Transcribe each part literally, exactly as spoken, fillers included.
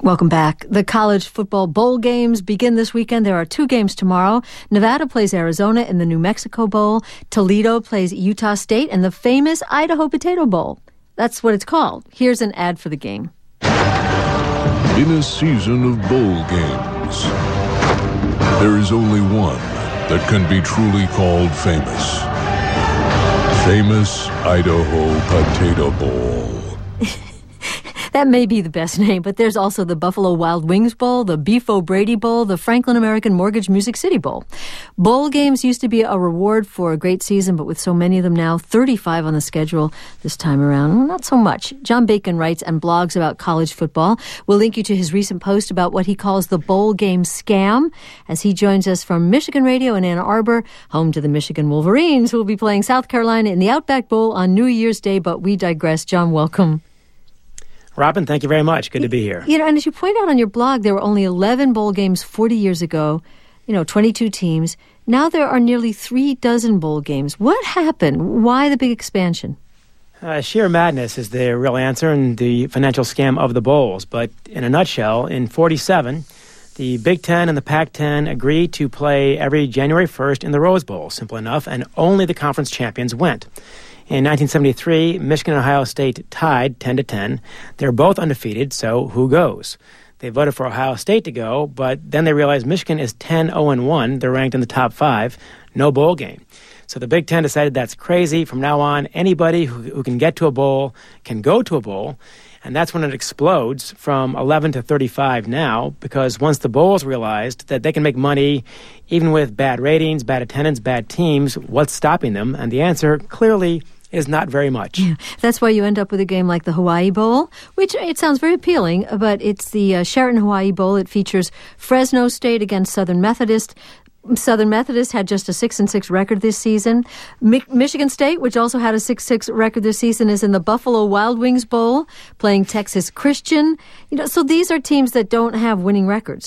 Welcome back. The college football bowl games begin this weekend. There are two games tomorrow. Nevada plays Arizona in the New Mexico Bowl. Toledo plays Utah State in the famous Idaho Potato Bowl. That's what it's called. Here's an ad for the game. In a season of bowl games, there is only one that can be truly called famous. Famous Idaho Potato Bowl. That may be the best name, but there's also the Buffalo Wild Wings Bowl, the Beef O'Brady Bowl, the Franklin American Mortgage Music City Bowl. Bowl games used to be a reward for a great season, but with so many of them now, thirty-five on the schedule this time around, well, not so much. John Bacon writes and blogs about college football. We'll link you to his recent post about what he calls the bowl game scam as he joins us from Michigan Radio in Ann Arbor, home to the Michigan Wolverines, who will be playing South Carolina in the Outback Bowl on New Year's Day, but we digress. John, welcome. Robin, thank you very much. Good to be here. You know, and as you point out on your blog, there were only eleven bowl games forty years ago, you know, twenty-two teams. Now there are nearly three dozen bowl games. What happened? Why the big expansion? Uh, sheer madness is the real answer and the financial scam of the bowls. But in a nutshell, in forty-seven, the Big Ten and the Pac ten agreed to play every January first in the Rose Bowl, simple enough, and only the conference champions went. In nineteen seventy-three, Michigan and Ohio State tied ten to ten. They're both undefeated, so who goes? They voted for Ohio State to go, but then they realized Michigan is ten oh one. They're ranked in the top five. No bowl game. So the Big Ten decided that's crazy. From now on, anybody who, who can get to a bowl can go to a bowl. And that's when it explodes from eleven to thirty-five now, because once the bowls realized that they can make money even with bad ratings, bad attendance, bad teams, what's stopping them? And the answer clearly is not very much. Yeah, that's why you end up with a game like the Hawaii Bowl, which it sounds very appealing, but it's the uh, Sheraton Hawaii Bowl. It features Fresno State against Southern Methodist. Southern Methodist had just a six and six record this season. Mi- Michigan State, which also had a six six record this season, is in the Buffalo Wild Wings Bowl, playing Texas Christian. You know, so these are teams that don't have winning records.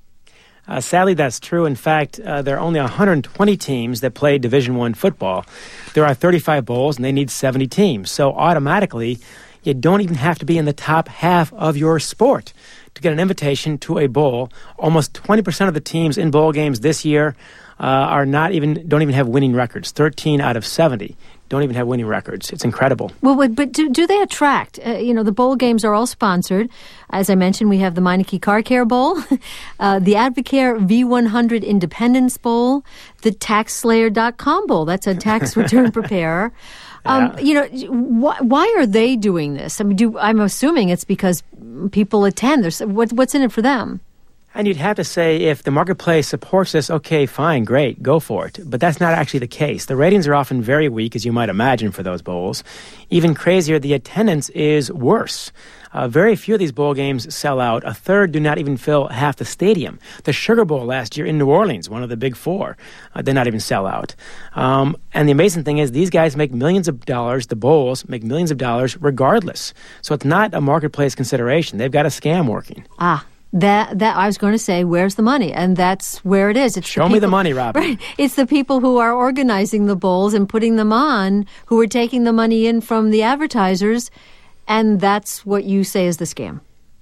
Uh, sadly, that's true. In fact, uh, there are only one hundred twenty teams that play Division I football. There are thirty-five bowls, and they need seventy teams. So automatically, you don't even have to be in the top half of your sport to get an invitation to a bowl. Almost twenty percent of the teams in bowl games this year uh, are not even don't even have winning records. thirteen out of seventy don't even have winning records. It's incredible. Well, but do, do they attract? Uh, you know, the bowl games are all sponsored. As I mentioned, we have the Meineke Car Care Bowl, uh, the Advocare V one hundred Independence Bowl, the Tax Slayer dot com Bowl. That's a tax return preparer. Um, yeah. You know, wh- why are they doing this? I mean, do, I'm assuming it's because people attend. There's what, what's in it for them? And you'd have to say if the marketplace supports this, okay, fine, great, go for it. But that's not actually the case. The ratings are often very weak, as you might imagine, for those bowls. Even crazier, the attendance is worse. Uh, very few of these bowl games sell out. A third do not even fill half the stadium. The Sugar Bowl last year in New Orleans, one of the big four, uh, did not even sell out. Um, and the amazing thing is these guys make millions of dollars. The bowls make millions of dollars regardless. So it's not a marketplace consideration. They've got a scam working. Ah. That that I was going to say, where's the money? And that's where it is. It's Show the people, me the money, Robin. Right. It's the people who are organizing the bowls and putting them on, who are taking the money in from the advertisers, and that's what you say is the scam.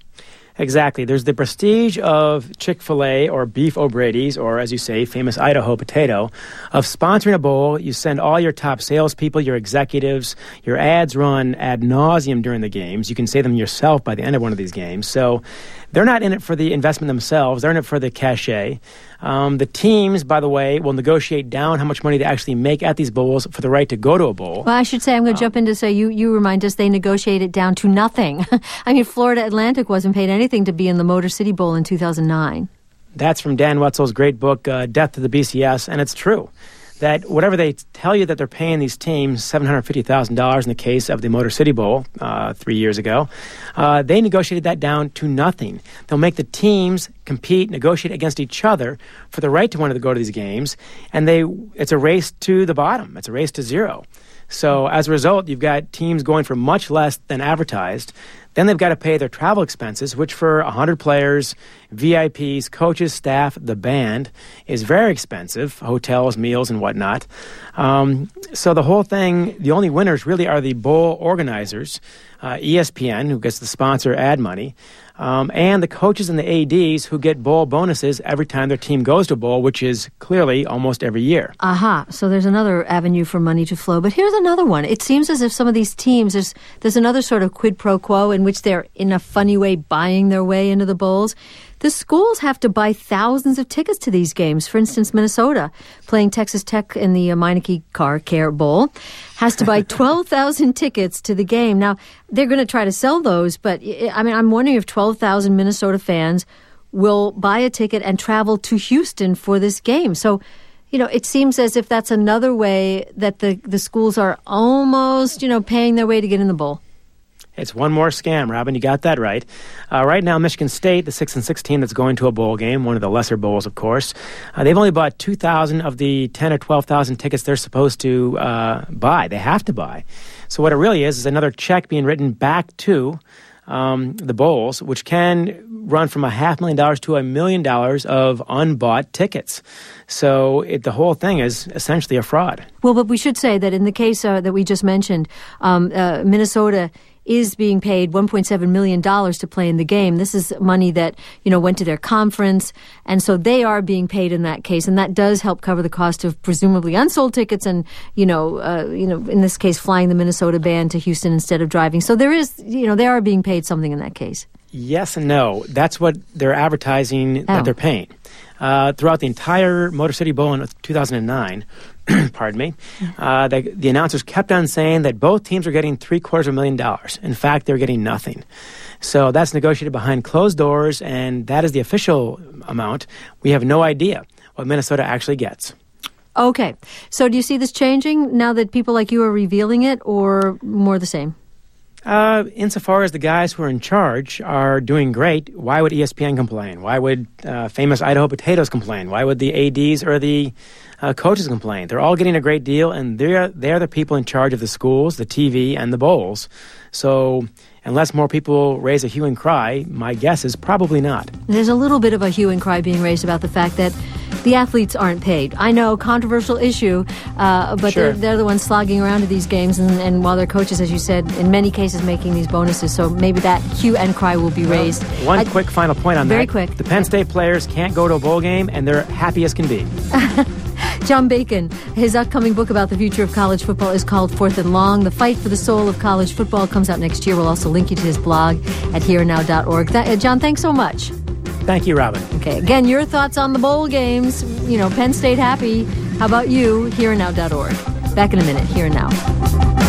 Exactly. There's the prestige of Chick-fil-A or Beef O'Brady's, or as you say, famous Idaho Potato, of sponsoring a bowl. You send all your top salespeople, your executives, your ads run ad nauseum during the games. You can say them yourself by the end of one of these games. So they're not in it for the investment themselves. They're in it for the cachet. Um, the teams, by the way, will negotiate down how much money they actually make at these bowls for the right to go to a bowl. Well, I should say, I'm going to um, jump in to say, you, you remind us they negotiate it down to nothing. I mean, Florida Atlantic wasn't paid anything to be in the Motor City Bowl in two thousand nine. That's from Dan Wetzel's great book, uh, Death to the B C S, and it's true. That whatever they tell you that they're paying these teams, seven hundred fifty thousand dollars in the case of the Motor City Bowl uh, three years ago, uh, they negotiated that down to nothing. They'll make the teams compete, negotiate against each other for the right to want to go to these games, and they it's a race to the bottom. It's a race to zero. So as a result, you've got teams going for much less than advertised. Then they've got to pay their travel expenses, which for one hundred players, V I Ps, coaches, staff, the band, is very expensive, hotels, meals, and whatnot. Um, so the whole thing, the only winners really are the bowl organizers, uh, E S P N, who gets the sponsor ad money, um, and the coaches and the A Ds who get bowl bonuses every time their team goes to a bowl, which is clearly almost every year. Aha. So there's another avenue for money to flow. But here's another one. It seems as if some of these teams, there's, there's another sort of quid pro quo in which they're, in a funny way, buying their way into the bowls. The schools have to buy thousands of tickets to these games. For instance, Minnesota, playing Texas Tech in the uh, Meineke Car Care Bowl, has to buy twelve thousand tickets to the game. Now, they're going to try to sell those, but I mean, I'm wondering if twelve thousand Minnesota fans will buy a ticket and travel to Houston for this game. So, you know, it seems as if that's another way that the, the schools are almost, you know, paying their way to get in the bowl. It's one more scam, Robin. You got that right. Uh, right now, Michigan State, the six and six team that's going to a bowl game, one of the lesser bowls, of course, uh, they've only bought two thousand of the ten or twelve thousand tickets they're supposed to uh, buy. They have to buy. So what it really is is another check being written back to um, the bowls, which can run from a half million dollars to a million dollars of unbought tickets. So it, the whole thing is essentially a fraud. Well, but we should say that in the case uh, that we just mentioned, um, uh, Minnesota is being paid one point seven million dollars to play in the game. This is money that, you know, went to their conference, and so they are being paid in that case, and that does help cover the cost of presumably unsold tickets and, you know, uh, you know, in this case, flying the Minnesota band to Houston instead of driving. So there is, you know, they are being paid something in that case. Yes and no. That's what they're advertising oh. that they're paying. Uh, throughout the entire Motor City Bowl in two thousand nine, pardon me, uh, the, the announcers kept on saying that both teams are getting three quarters of a million dollars. In fact, they're getting nothing. So that's negotiated behind closed doors, and that is the official amount. We have no idea what Minnesota actually gets. Okay. So do you see this changing now that people like you are revealing it, or more the same? Uh, insofar as the guys who are in charge are doing great, why would E S P N complain? Why would uh, famous Idaho Potatoes complain? Why would the A Ds or the uh, coaches complain? They're all getting a great deal, and they're, they're the people in charge of the schools, the T V, and the bowls. So unless more people raise a hue and cry, my guess is probably not. There's a little bit of a hue and cry being raised about the fact that the athletes aren't paid. I know, controversial issue, uh, but sure. they're, they're the ones slogging around to these games, and, and while their coaches, as you said, in many cases making these bonuses. So maybe that hue and cry will be raised. Well, one I, quick final point on very that. Very quick. The Penn State players can't go to a bowl game, and they're happy as can be. John Bacon, his upcoming book about the future of college football is called Fourth and Long. The Fight for the Soul of College Football comes out next year. We'll also link you to his blog at here and now dot org. That, uh, John, thanks so much. Thank you, Robin. Okay, again, your thoughts on the bowl games. You know, Penn State happy. How about you? here and now dot org. Back in a minute. Here and Now.